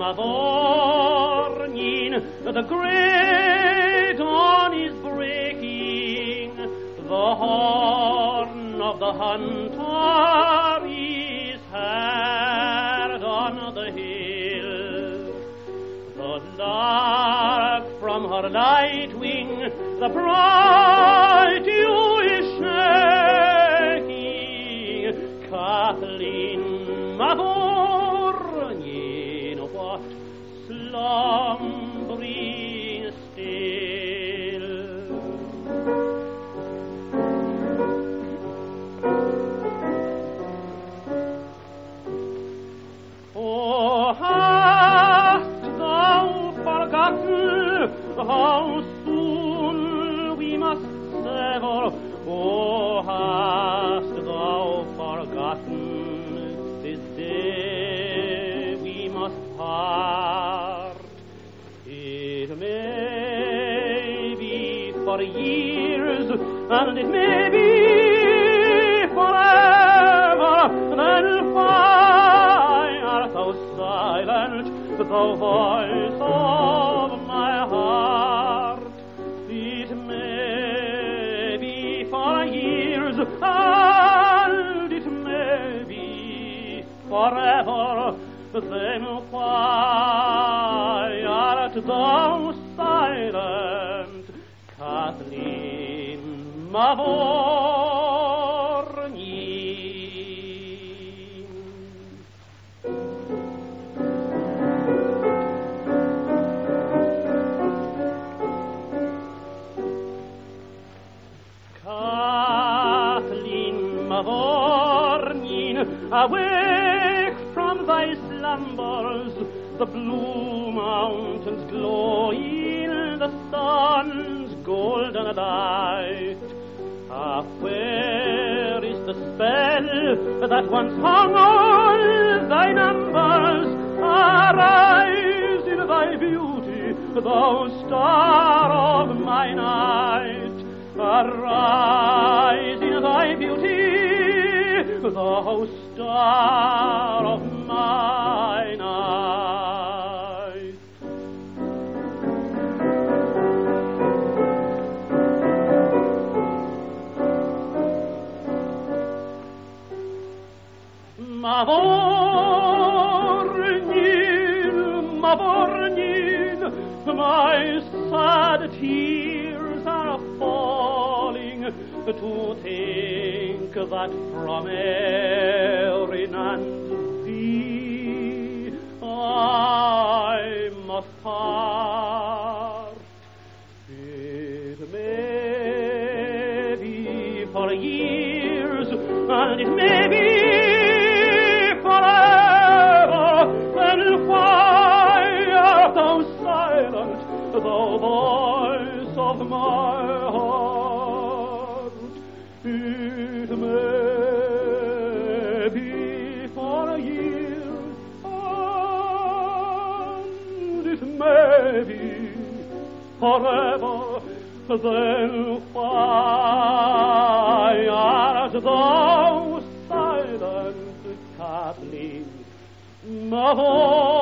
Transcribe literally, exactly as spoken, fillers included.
Mavourneen, the grey dawn is breaking, the horn of the hunter is heard on the hill. The lark from her light wing, the bright dew is shaking. Kathleen Mavourneen, what slumbering still. Oh, hast thou forgotten how soon we must sever? Oh, hast thou forgotten this day we must part? It may be for years, and it may be forever. Then why art thou silent, thou voice of my heart? It may be for years, and it may be forever. Then why art thou silent, Kathleen Mavourneen? Kathleen Mavourneen, awake from thy slumbers, the blue mountains glow in the sun's golden light. Ah, where is the spell that once hung on thy numbers? Arise in thy beauty, thou star of my night. Arise in thy beauty, thou star of my night. Mavourneen, Mavourneen, my sad tears are falling to think that from Erin and thee I must part. It may be for years, and it may be forever. Then why art thou silent, thou voice of my heart? It may be for a year, and it may be forever. Then why art thou silent, Kathleen Mavourneen?